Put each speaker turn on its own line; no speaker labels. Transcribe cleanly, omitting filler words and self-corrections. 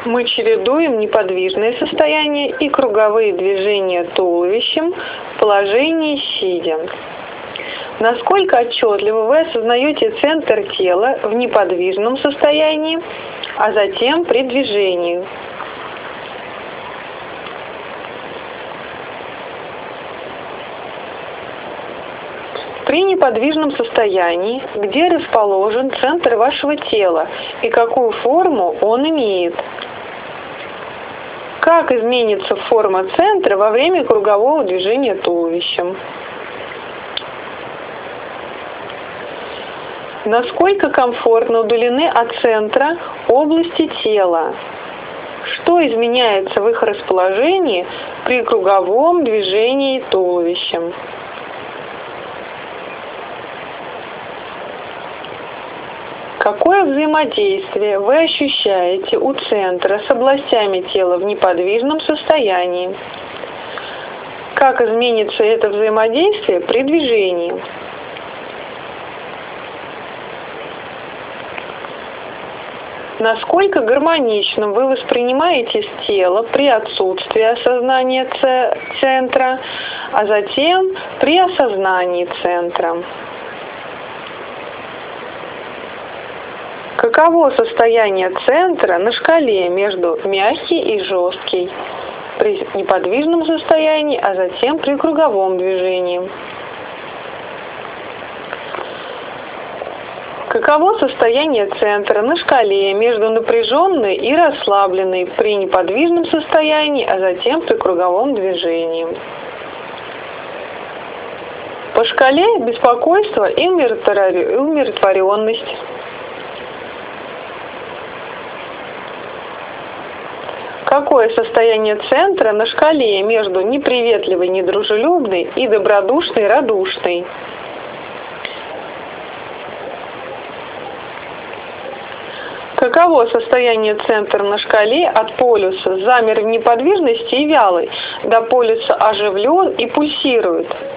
Мы чередуем неподвижное состояние и круговые движения туловищем в положении сидя. Насколько отчетливо вы осознаете центр тела в неподвижном состоянии, а затем при движении? При неподвижном состоянии, где расположен центр вашего тела и какую форму он имеет? Как изменится форма центра во время кругового движения туловищем? Насколько комфортно удалены от центра области тела? Что изменяется в их расположении при круговом движении туловищем? Какое взаимодействие вы ощущаете у центра с областями тела в неподвижном состоянии? Как изменится это взаимодействие при движении? Насколько гармоничным вы воспринимаете тело при отсутствии осознания центра, а затем при осознании центра? Каково состояние центра на шкале между мягкий и жесткий при неподвижном состоянии, а затем при круговом движении? Каково состояние центра на шкале между напряженной и расслабленной при неподвижном состоянии, а затем при круговом движении? По шкале беспокойство и умиротворенность. Какое состояние центра на шкале между неприветливой, недружелюбной и добродушной, радушной? Каково состояние центра на шкале от полюса замер в неподвижности и вялый до полюса оживлен и пульсирует?